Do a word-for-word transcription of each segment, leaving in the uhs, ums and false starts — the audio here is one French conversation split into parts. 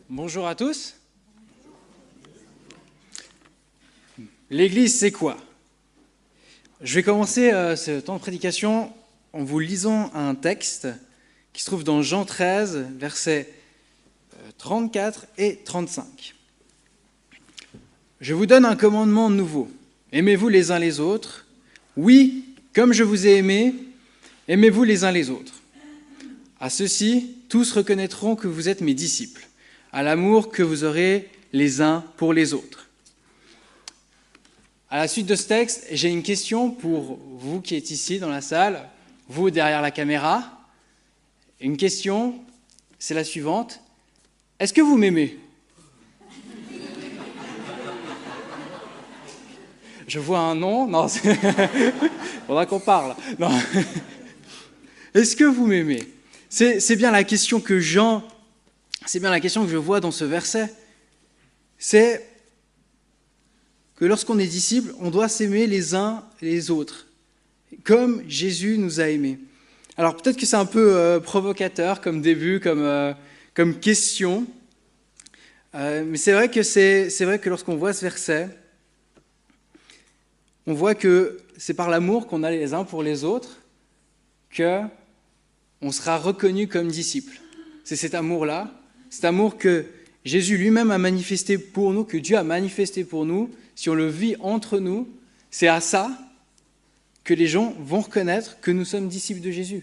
Bonjour à tous. L'Église, c'est quoi? Je vais commencer euh, ce temps de prédication en vous lisant un texte qui se trouve dans Jean treize, versets trente-quatre et trente-cinq. Je vous donne un commandement nouveau. Aimez-vous les uns les autres. Oui, comme je vous ai aimé, aimez-vous les uns les autres. À ceux-ci, tous reconnaîtront que vous êtes mes disciples, à l'amour que vous aurez les uns pour les autres. À la suite de ce texte, j'ai une question pour vous qui êtes ici dans la salle, vous derrière la caméra. Une question, c'est la suivante. Est-ce que vous m'aimez ? Je vois un non. Non, c'est... faudra qu'on parle. Non. Est-ce que vous m'aimez ? C'est, c'est bien la question que Jean, c'est bien la question que je vois dans ce verset. C'est que lorsqu'on est disciple, on doit s'aimer les uns les autres, comme Jésus nous a aimés. Alors peut-être que c'est un peu euh, provocateur comme début, comme, euh, comme question, euh, mais c'est vrai que c'est, c'est vrai que lorsqu'on voit ce verset, on voit que c'est par l'amour qu'on a les uns pour les autres que on sera reconnu comme disciple. C'est cet amour-là, cet amour que Jésus lui-même a manifesté pour nous, que Dieu a manifesté pour nous. Si on le vit entre nous, c'est à ça que les gens vont reconnaître que nous sommes disciples de Jésus.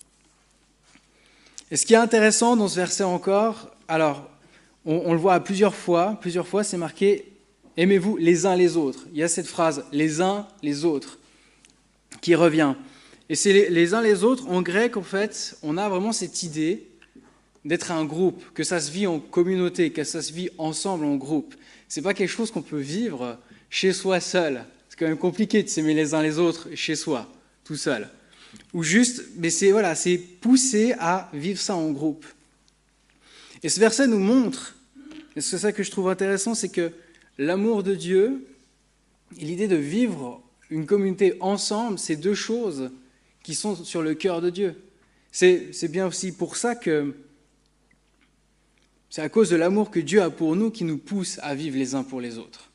Et ce qui est intéressant dans ce verset encore, alors, on, on le voit à plusieurs fois, plusieurs fois, c'est marqué « Aimez-vous les uns les autres ». Il y a cette phrase « les uns les autres » qui revient. Et c'est les, les uns les autres, en grec, en fait, on a vraiment cette idée d'être un groupe, que ça se vit en communauté, que ça se vit ensemble en groupe. C'est pas quelque chose qu'on peut vivre chez soi seul. C'est quand même compliqué de s'aimer les uns les autres chez soi, tout seul. Ou juste, mais c'est voilà, c'est poussé à vivre ça en groupe. Et ce verset nous montre, et c'est ça que je trouve intéressant, c'est que l'amour de Dieu et l'idée de vivre une communauté ensemble, c'est deux choses qui sont sur le cœur de Dieu. C'est, c'est bien aussi pour ça que c'est à cause de l'amour que Dieu a pour nous qui nous pousse à vivre les uns pour les autres.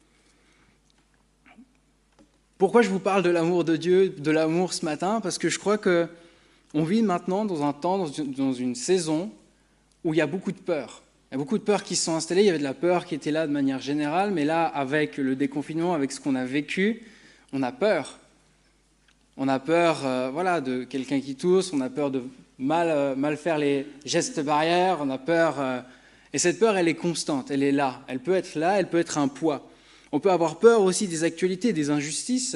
Pourquoi je vous parle de l'amour de Dieu, de l'amour ce matin ? Parce que je crois qu'on vit maintenant dans un temps, dans une saison où il y a beaucoup de peur. Il y a beaucoup de peurs qui se sont installées. Il y avait de la peur qui était là de manière générale, mais là, avec le déconfinement, avec ce qu'on a vécu, on a peur. On a peur euh, voilà, de quelqu'un qui tousse, on a peur de mal, euh, mal faire les gestes barrières, on a peur... Euh, et cette peur, elle est constante, elle est là. Elle peut être là, elle peut être un poids. On peut avoir peur aussi des actualités, des injustices.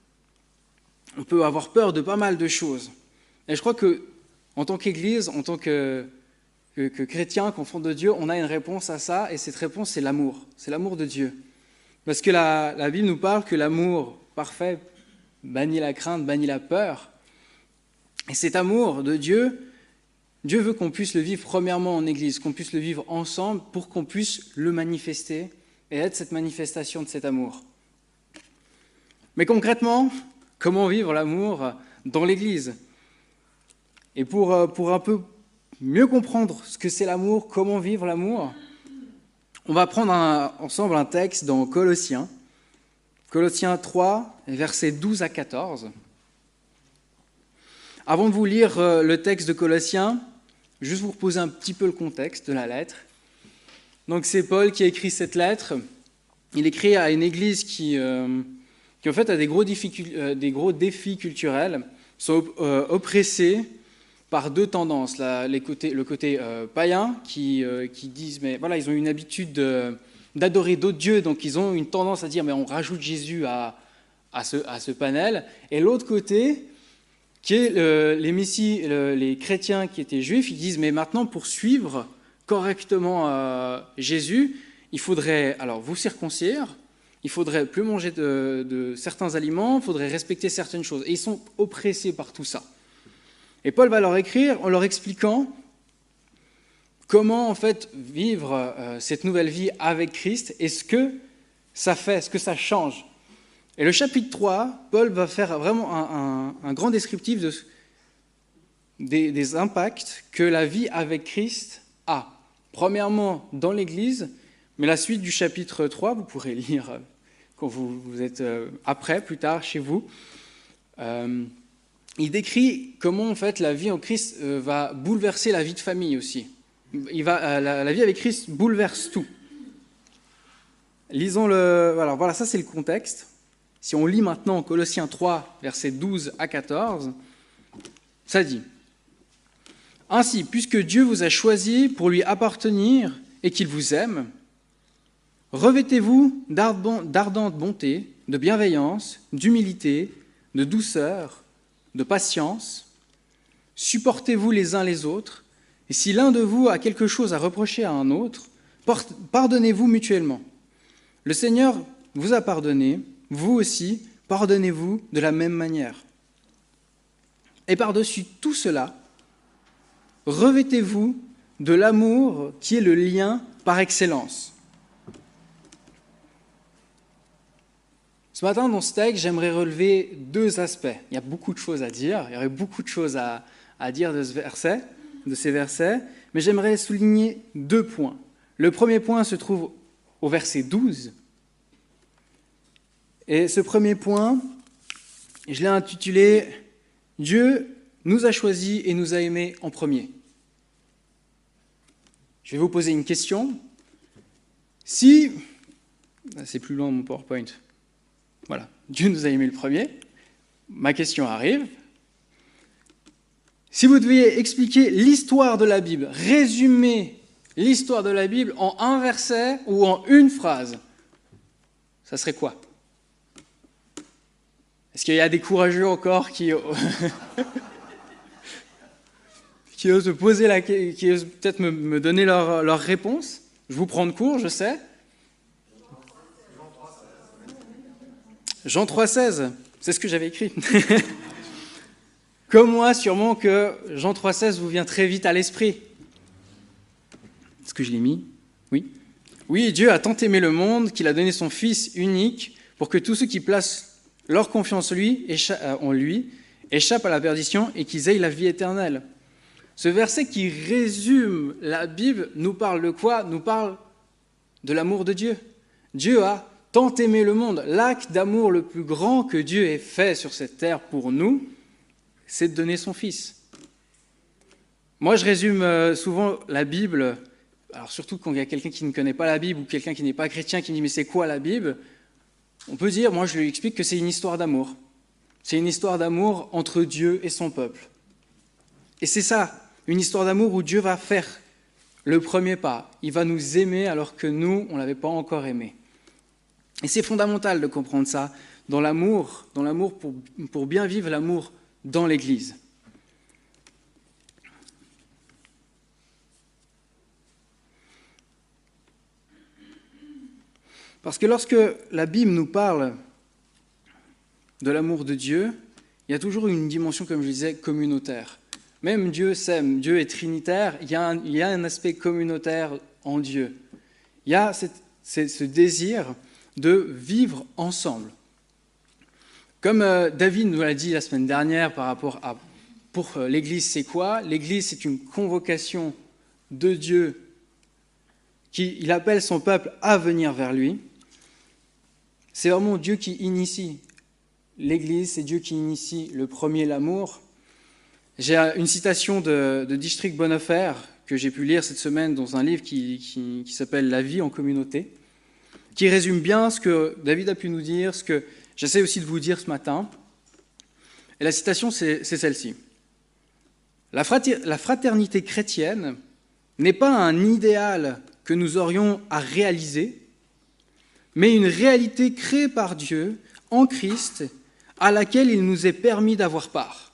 On peut avoir peur de pas mal de choses. Et je crois qu'en tant qu'Église, en tant que, que, que chrétien, qu'enfant de Dieu, on a une réponse à ça, et cette réponse, c'est l'amour. C'est l'amour de Dieu. Parce que la, la Bible nous parle que l'amour parfait bannit la crainte, bannit la peur. Et cet amour de Dieu, Dieu veut qu'on puisse le vivre premièrement en Église, qu'on puisse le vivre ensemble pour qu'on puisse le manifester et être cette manifestation de cet amour. Mais concrètement, comment vivre l'amour dans l'Église ? Et pour, pour un peu mieux comprendre ce que c'est l'amour, comment vivre l'amour, on va prendre un, ensemble un texte dans Colossiens, Colossiens trois, versets douze à quatorze. Avant de vous lire le texte de Colossiens, juste vous reposer un petit peu le contexte de la lettre. Donc c'est Paul qui a écrit cette lettre. Il écrit à une église qui, euh, qui en fait a des gros, euh, des gros défis culturels, sont euh, oppressés par deux tendances. La, les côtés, le côté euh, païen qui, euh, qui disent, mais voilà, ils ont une habitude de, d'adorer d'autres dieux, donc ils ont une tendance à dire, mais on rajoute Jésus à, à, ce, à ce panel. Et l'autre côté, qui est le, les, messi, le, les chrétiens qui étaient juifs, ils disent, mais maintenant pour suivre correctement euh, Jésus, il faudrait alors vous circoncire, il faudrait plus manger de, de certains aliments, il faudrait respecter certaines choses. Et ils sont oppressés par tout ça. Et Paul va leur écrire en leur expliquant comment en fait vivre euh, cette nouvelle vie avec Christ et ce que ça fait, ce que ça change. Et le chapitre trois, Paul va faire vraiment un, un, un grand descriptif de, des, des impacts que la vie avec Christ a. Premièrement, dans l'Église, mais la suite du chapitre trois, vous pourrez lire quand vous, vous êtes après, plus tard, chez vous. Euh, il décrit comment en fait la vie en Christ euh, va bouleverser la vie de famille aussi. Il va, euh, la, la vie avec Christ bouleverse tout. Lisons le... Alors voilà, ça c'est le contexte. Si on lit maintenant Colossiens trois, versets douze à quatorze, ça dit « Ainsi, puisque Dieu vous a choisi pour lui appartenir et qu'il vous aime, revêtez-vous d'ardente bonté, de bienveillance, d'humilité, de douceur, de patience. Supportez-vous les uns les autres, et si l'un de vous a quelque chose à reprocher à un autre, pardonnez-vous mutuellement. Le Seigneur vous a pardonné, vous aussi, pardonnez-vous de la même manière. Et par-dessus tout cela, revêtez-vous de l'amour qui est le lien par excellence. » Ce matin, dans ce texte, j'aimerais relever deux aspects. Il y a beaucoup de choses à dire, il y aurait beaucoup de choses à, à dire de, ce verset, de ces versets, mais j'aimerais souligner deux points. Le premier point se trouve au verset douze. Et ce premier point, je l'ai intitulé « Dieu nous a choisis et nous a aimés en premier ». Je vais vous poser une question. Si... C'est plus loin mon PowerPoint. Voilà, Dieu nous a aimés le premier. Ma question arrive. Si vous deviez expliquer l'histoire de la Bible, résumer l'histoire de la Bible en un verset ou en une phrase, ça serait quoi? Est-ce qu'il y a des courageux encore qui, qui osent poser la, qui osent peut-être me, me donner leur, leur réponse? Je vous prends de court, je sais. Jean trois seize, c'est ce que j'avais écrit. Comme moi, sûrement que Jean trois seize vous vient très vite à l'esprit. Est-ce que je l'ai mis? Oui. Oui, Dieu a tant aimé le monde qu'il a donné son Fils unique pour que tous ceux qui placent leur confiance en lui, en lui échappent à la perdition et qu'ils aient la vie éternelle. Ce verset qui résume la Bible nous parle de quoi? Nous parle de l'amour de Dieu. Dieu a tant aimé le monde. L'acte d'amour le plus grand que Dieu ait fait sur cette terre pour nous, c'est de donner son Fils. Moi, je résume souvent la Bible, alors surtout quand il y a quelqu'un qui ne connaît pas la Bible ou quelqu'un qui n'est pas chrétien qui me dit « mais c'est quoi la Bible ?» On peut dire, moi je lui explique que c'est une histoire d'amour. C'est une histoire d'amour entre Dieu et son peuple. Et c'est ça, une histoire d'amour où Dieu va faire le premier pas. Il va nous aimer alors que nous, on ne l'avait pas encore aimé. Et c'est fondamental de comprendre ça dans l'amour, dans l'amour pour, pour bien vivre l'amour dans l'Église. Parce que lorsque la Bible nous parle de l'amour de Dieu, il y a toujours une dimension, comme je disais, communautaire. Même Dieu s'aime, Dieu est trinitaire, il y a un, il y a un aspect communautaire en Dieu. Il y a cette, cette, ce désir de vivre ensemble. Comme euh, David nous l'a dit la semaine dernière par rapport à pour euh, l'Église, c'est quoi? L'Église, c'est une convocation de Dieu qui il appelle son peuple à venir vers lui. C'est vraiment Dieu qui initie. L'Église, c'est Dieu qui initie le premier, l'amour. J'ai une citation de, de Dietrich Bonhoeffer que j'ai pu lire cette semaine dans un livre qui, qui, qui s'appelle « La vie en communauté », qui résume bien ce que David a pu nous dire, ce que j'essaie aussi de vous dire ce matin. Et la citation, c'est, c'est celle-ci. La fraternité chrétienne n'est pas un idéal que nous aurions à réaliser, mais une réalité créée par Dieu en Christ, à laquelle il nous est permis d'avoir part.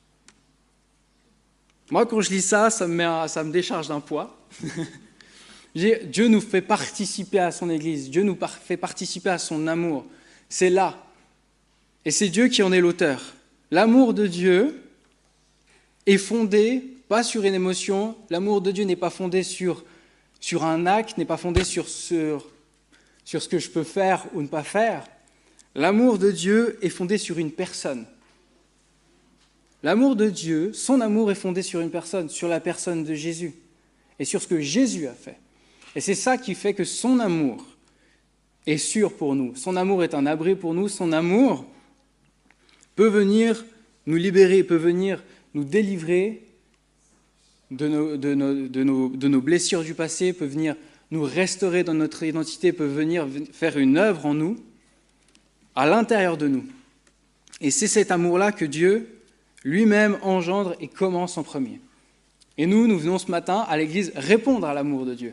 Moi, quand je lis ça, ça me, met, ça me décharge d'un poids. Dieu nous fait participer à son Église, Dieu nous fait participer à son amour. C'est là. Et c'est Dieu qui en est l'auteur. L'amour de Dieu est fondé, pas sur une émotion, l'amour de Dieu n'est pas fondé sur, sur un acte, n'est pas fondé sur, sur, sur ce que je peux faire ou ne pas faire. L'amour de Dieu est fondé sur une personne. L'amour de Dieu, son amour est fondé sur une personne, sur la personne de Jésus. et sur ce que Jésus a fait. Et c'est ça qui fait que son amour est sûr pour nous. Son amour est un abri pour nous. Son amour peut venir nous libérer, peut venir nous délivrer de nos, de nos, de nos, de nos blessures du passé, peut venir nous restaurer dans notre identité, peut venir faire une œuvre en nous, à l'intérieur de nous. Et c'est cet amour-là que Dieu lui-même engendre et commence en premier. Et nous, nous venons ce matin à l'Église répondre à l'amour de Dieu.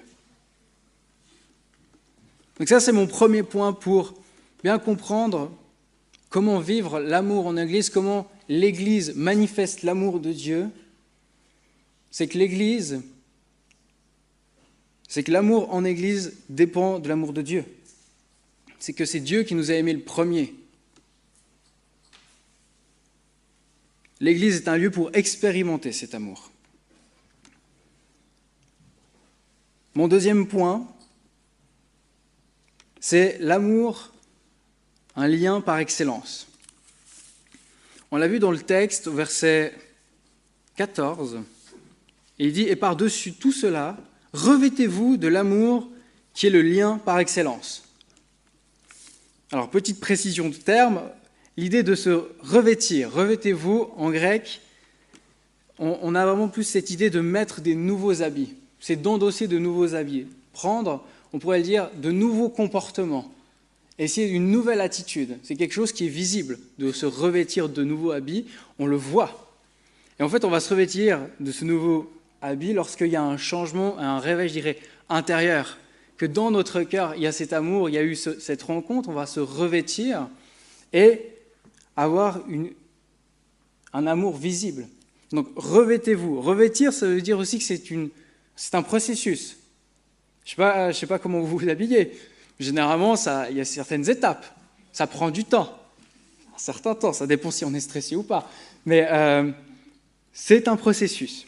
Donc ça, c'est mon premier point pour bien comprendre comment vivre l'amour en Église, comment l'Église manifeste l'amour de Dieu. C'est que l'Église, c'est que l'amour en Église dépend de l'amour de Dieu. C'est que c'est Dieu qui nous a aimés le premier. L'Église est un lieu pour expérimenter cet amour. Mon deuxième point, c'est l'amour, un lien par excellence. On l'a vu dans le texte, au verset quatorze, et il dit « Et par-dessus tout cela, revêtez-vous de l'amour qui est le lien par excellence. » Alors, petite précision de terme, l'idée de se revêtir, revêtez-vous, en grec, on, on a vraiment plus cette idée de mettre des nouveaux habits, c'est d'endosser de nouveaux habits, prendre, on pourrait le dire, de nouveaux comportements, essayer une nouvelle attitude. C'est quelque chose qui est visible, de se revêtir de nouveaux habits, on le voit. Et en fait, on va se revêtir de ce nouveau habit lorsqu'il y a un changement, un réveil, je dirais, intérieur, que dans notre cœur, il y a cet amour, il y a eu ce, cette rencontre, on va se revêtir et avoir une, un amour visible. Donc, revêtez-vous. Revêtir, ça veut dire aussi que c'est, une, c'est un processus. Je ne sais pas, je sais pas comment vous vous habillez. Généralement, ça, il y a certaines étapes. Ça prend du temps. Un certain temps, ça dépend si on est stressé ou pas. Mais euh, c'est un processus.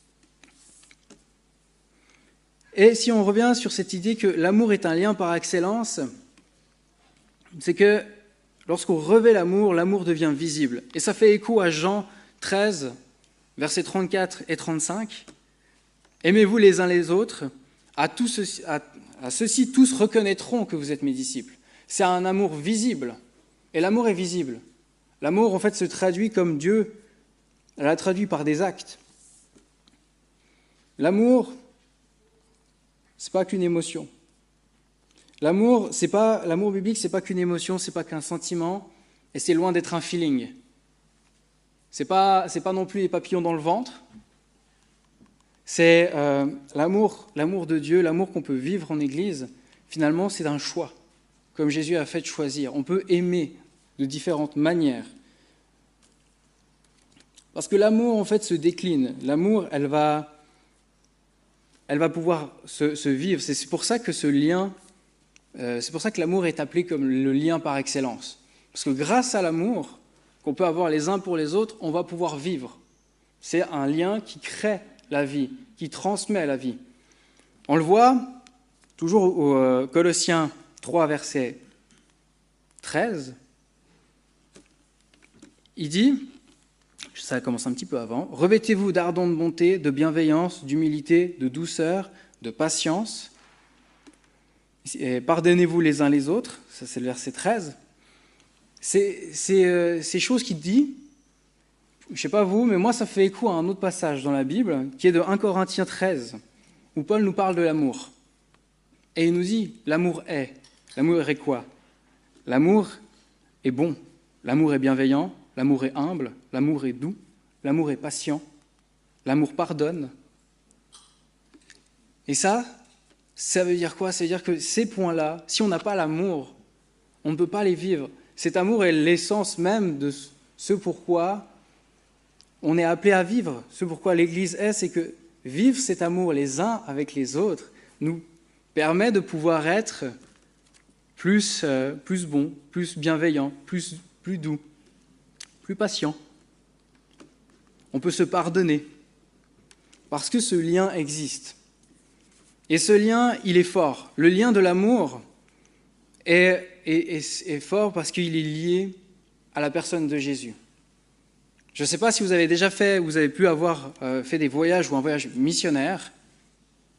Et si on revient sur cette idée que l'amour est un lien par excellence, c'est que lorsqu'on revêt l'amour, l'amour devient visible. Et ça fait écho à Jean treize, versets trente-quatre et trente-cinq. « Aimez-vous les uns les autres, à, tout ceci, à, à ceux-ci tous reconnaîtront que vous êtes mes disciples. » C'est un amour visible. Et l'amour est visible. L'amour, en fait, se traduit comme Dieu l'a traduit par des actes. L'amour, c'est pas qu'une émotion. L'amour, c'est pas, l'amour biblique, c'est pas qu'une émotion, c'est pas qu'un sentiment, et c'est loin d'être un feeling. C'est pas, c'est pas non plus les papillons dans le ventre. C'est euh, l'amour, l'amour de Dieu, l'amour qu'on peut vivre en Église. Finalement, c'est un choix, comme Jésus a fait de choisir. On peut aimer de différentes manières. Parce que l'amour, en fait, se décline. L'amour, elle va, elle va pouvoir se, se vivre. C'est pour ça que ce lien, euh, c'est pour ça que l'amour est appelé comme le lien par excellence. Parce que grâce à l'amour qu'on peut avoir les uns pour les autres, on va pouvoir vivre. C'est un lien qui crée la vie, qui transmet la vie. On le voit toujours au euh, Colossiens trois, verset treize. Il dit, ça commence un petit peu avant, « Revêtez-vous d'ardente bonté, de bienveillance, d'humilité, de douceur, de patience. Et pardonnez-vous les uns les autres. » Ça, c'est le verset treize. C'est, c'est euh, ces choses qu'il dit, je ne sais pas vous, mais moi, ça fait écho à un autre passage dans la Bible, qui est de un Corinthiens treize, où Paul nous parle de l'amour. Et il nous dit, l'amour est. L'amour est quoi? L'amour est bon, l'amour est bienveillant, l'amour est humble, l'amour est doux, l'amour est patient, l'amour pardonne. Et ça, ça veut dire quoi? Ça veut dire que ces points-là, si on n'a pas l'amour, on ne peut pas les vivre. Cet amour est l'essence même de ce pourquoi on est appelé à vivre. Ce pourquoi l'Église est, c'est que vivre cet amour les uns avec les autres nous permet de pouvoir être plus, euh, plus bon, plus bienveillant, plus, plus doux, plus patient. On peut se pardonner parce que ce lien existe. Et ce lien, il est fort. Le lien de l'amour est, est, est, est fort parce qu'il est lié à la personne de Jésus. Je ne sais pas si vous avez déjà fait, vous avez pu avoir euh, fait des voyages ou un voyage missionnaire.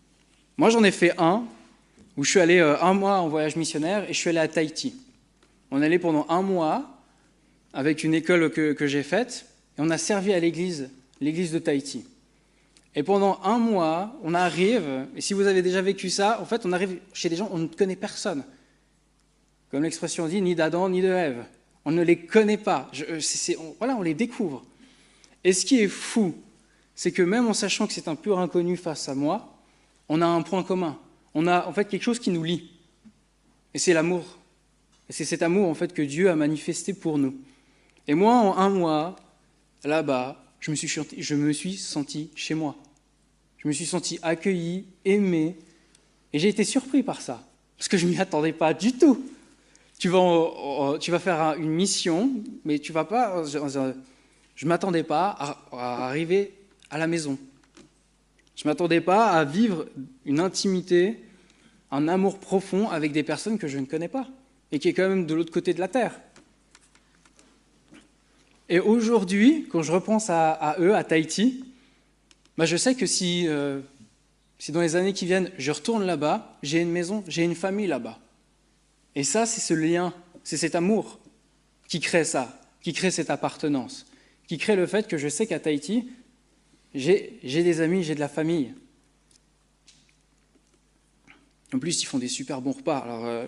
Moi, j'en ai fait un, où je suis allé euh, un mois en voyage missionnaire et je suis allé à Tahiti. On est allé pendant un mois avec une école que, que j'ai faite et on a servi à l'église, l'église de Tahiti. Et pendant un mois, on arrive, et si vous avez déjà vécu ça, en fait, on arrive chez des gens, on ne connaît personne. Comme l'expression dit, ni d'Adam ni de Ève. On ne les connaît pas. Je, c'est, c'est, on, voilà, on les découvre. Et ce qui est fou, c'est que même en sachant que c'est un pur inconnu face à moi, on a un point commun. On a en fait quelque chose qui nous lie. Et c'est l'amour. Et c'est cet amour en fait que Dieu a manifesté pour nous. Et moi, en un mois, là-bas, je me suis, je me suis senti chez moi. Je me suis senti accueilli, aimé, et j'ai été surpris par ça, parce que je ne m'y attendais pas du tout. Tu vas, tu vas faire une mission, mais tu vas pas. Je ne m'attendais pas à, à arriver à la maison. Je ne m'attendais pas à vivre une intimité, un amour profond avec des personnes que je ne connais pas, et qui est quand même de l'autre côté de la terre. Et aujourd'hui, quand je repense à, à eux, à Tahiti, bah je sais que si, euh, si dans les années qui viennent, je retourne là-bas, j'ai une maison, j'ai une famille là-bas. Et ça, c'est ce lien, c'est cet amour qui crée ça, qui crée cette appartenance, qui crée le fait que je sais qu'à Tahiti, j'ai, j'ai des amis, j'ai de la famille. En plus, ils font des super bons repas. Alors, euh...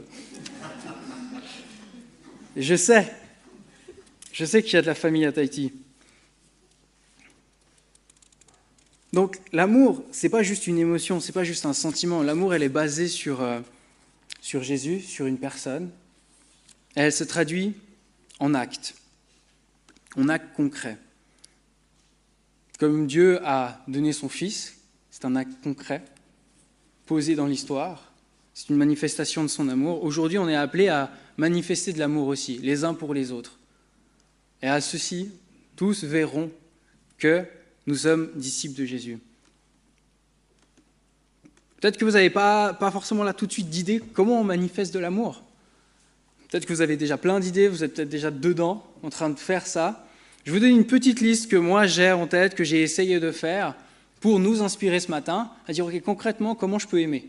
je sais. Je sais qu'il y a de la famille à Tahiti. Donc l'amour, c'est pas juste une émotion, c'est pas juste un sentiment. L'amour, elle est basée sur, euh, sur Jésus, sur une personne. Et elle se traduit en actes, en actes concrets. Comme Dieu a donné son Fils, c'est un acte concret, posé dans l'histoire. C'est une manifestation de son amour. Aujourd'hui, on est appelé à manifester de l'amour aussi, les uns pour les autres. Et à ceux-ci, tous verront que nous sommes disciples de Jésus. Peut-être que vous n'avez pas, pas forcément là tout de suite d'idée comment on manifeste de l'amour. Peut-être que vous avez déjà plein d'idées, vous êtes peut-être déjà dedans, en train de faire ça. Je vous donne une petite liste que moi j'ai en tête, que j'ai essayé de faire pour nous inspirer ce matin, à dire okay, concrètement comment je peux aimer.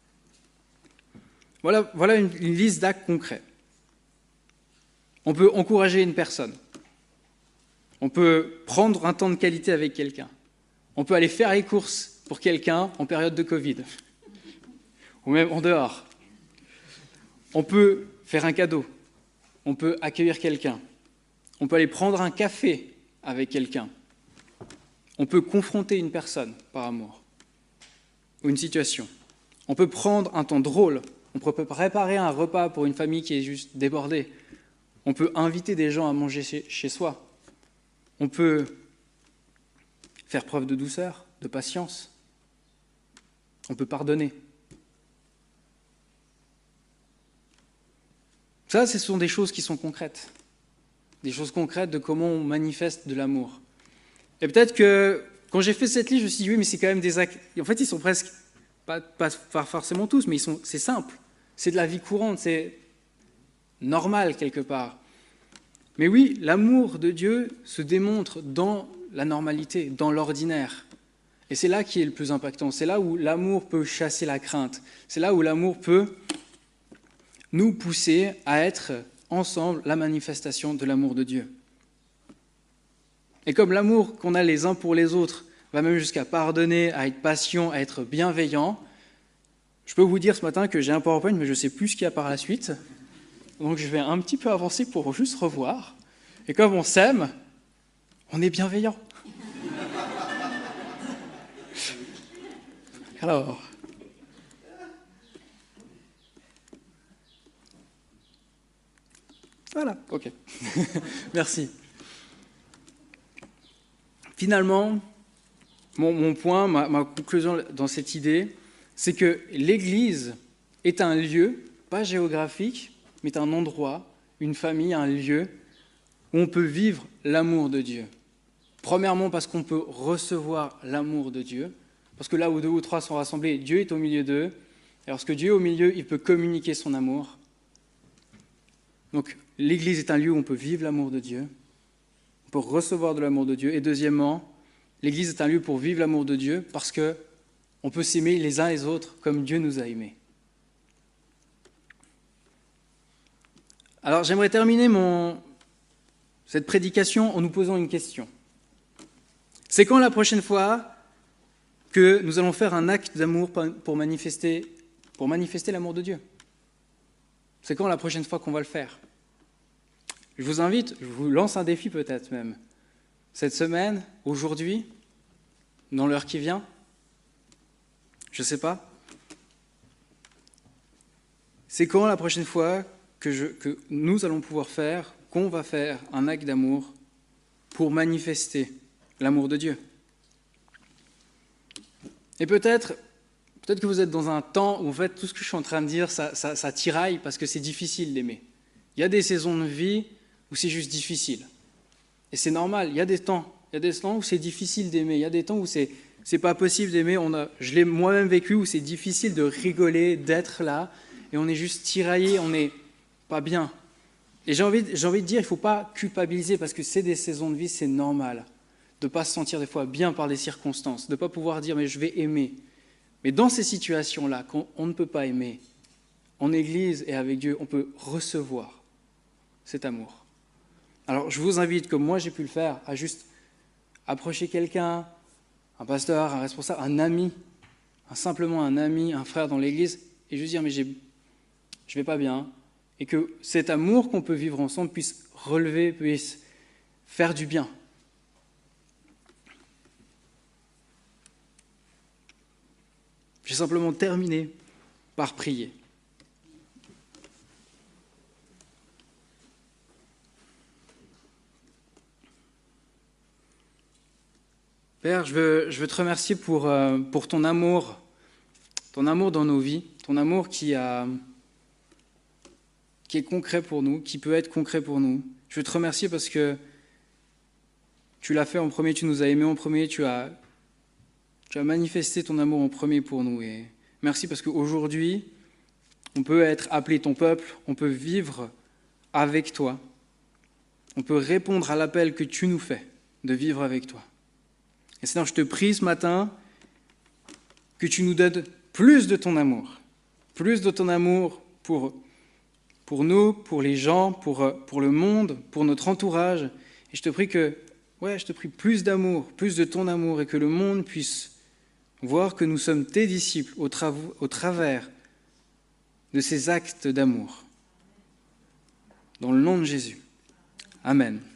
Voilà, voilà une, une liste d'actes concrets. On peut encourager une personne. On peut prendre un temps de qualité avec quelqu'un. On peut aller faire les courses pour quelqu'un en période de Covid, ou même en dehors. On peut faire un cadeau. On peut accueillir quelqu'un. On peut aller prendre un café avec quelqu'un. On peut confronter une personne par amour ou une situation. On peut prendre un temps drôle. On peut préparer un repas pour une famille qui est juste débordée. On peut inviter des gens à manger chez, chez soi. On peut faire preuve de douceur, de patience. On peut pardonner. Ça, ce sont des choses qui sont concrètes. Des choses concrètes de comment on manifeste de l'amour. Et peut-être que quand j'ai fait cette liste, je me suis dit, oui, mais c'est quand même des actes... En fait, ils sont presque, pas, pas forcément tous, mais ils sont, c'est simple. C'est de la vie courante, c'est normal quelque part. Mais oui, l'amour de Dieu se démontre dans la normalité, dans l'ordinaire. Et c'est là qui est le plus impactant. C'est là où l'amour peut chasser la crainte. C'est là où l'amour peut nous pousser à être ensemble la manifestation de l'amour de Dieu. Et comme l'amour qu'on a les uns pour les autres va même jusqu'à pardonner, à être patient, à être bienveillant, je peux vous dire ce matin que j'ai un PowerPoint, mais je ne sais plus ce qu'il y a par la suite. Donc je vais un petit peu avancer pour juste revoir. Et comme on s'aime, on est bienveillant. Alors... Voilà, ok. Merci. Finalement, mon, mon point, ma, ma conclusion dans cette idée, c'est que l'Église est un lieu, pas géographique, mais un endroit, une famille, un lieu où on peut vivre l'amour de Dieu. Premièrement, parce qu'on peut recevoir l'amour de Dieu, parce que là où deux ou trois sont rassemblés, Dieu est au milieu d'eux, et lorsque Dieu est au milieu, il peut communiquer son amour. Donc, l'Église est un lieu où on peut vivre l'amour de Dieu, on peut recevoir de l'amour de Dieu. Et deuxièmement, l'Église est un lieu pour vivre l'amour de Dieu parce que On peut s'aimer les uns les autres comme Dieu nous a aimés. Alors j'aimerais terminer mon, cette prédication en nous posant une question. C'est quand la prochaine fois que nous allons faire un acte d'amour pour manifester, pour manifester l'amour de Dieu? C'est quand la prochaine fois qu'on va le faire? Je vous invite, je vous lance un défi peut-être même. Cette semaine, aujourd'hui, dans l'heure qui vient, je ne sais pas. C'est quand la prochaine fois que, je, que nous allons pouvoir faire, qu'on va faire un acte d'amour pour manifester l'amour de Dieu? Et peut-être, peut-être que vous êtes dans un temps où en fait tout ce que je suis en train de dire, ça, ça, ça tiraille parce que c'est difficile d'aimer. Il y a des saisons de vie où c'est juste difficile. Et c'est normal, il y a des temps, il y a des temps où c'est difficile d'aimer, il y a des temps où c'est, c'est pas possible d'aimer. On a, je l'ai moi-même vécu, où c'est difficile de rigoler, d'être là, et on est juste tiraillé, on n'est pas bien. Et j'ai envie, j'ai envie de dire, il ne faut pas culpabiliser parce que c'est des saisons de vie, c'est normal de ne pas se sentir des fois bien par les circonstances, de ne pas pouvoir dire mais je vais aimer. Mais dans ces situations-là, quand on ne peut pas aimer, en Église et avec Dieu, on peut recevoir cet amour. Alors je vous invite, comme moi j'ai pu le faire, à juste approcher quelqu'un, un pasteur, un responsable, un ami, un, simplement un ami, un frère dans l'Église, et juste dire mais j'ai, je ne vais pas bien, et que cet amour qu'on peut vivre ensemble puisse relever, puisse faire du bien. J'ai simplement terminé par prier. Père, je veux, je veux te remercier pour, euh, pour ton amour, ton amour dans nos vies, ton amour qui, a, qui est concret pour nous, qui peut être concret pour nous. Je veux te remercier parce que tu l'as fait en premier, tu nous as aimés en premier, tu as, tu as manifesté ton amour en premier pour nous. Et merci parce qu'aujourd'hui, on peut être appelé ton peuple, on peut vivre avec toi, on peut répondre à l'appel que tu nous fais de vivre avec toi. Et Seigneur, je te prie ce matin que tu nous donnes plus de ton amour, plus de ton amour pour, pour nous, pour les gens, pour, pour le monde, pour notre entourage. Et je te prie que, ouais, je te prie plus d'amour, plus de ton amour et que le monde puisse voir que nous sommes tes disciples au, tra- au travers de ces actes d'amour. Dans le nom de Jésus. Amen.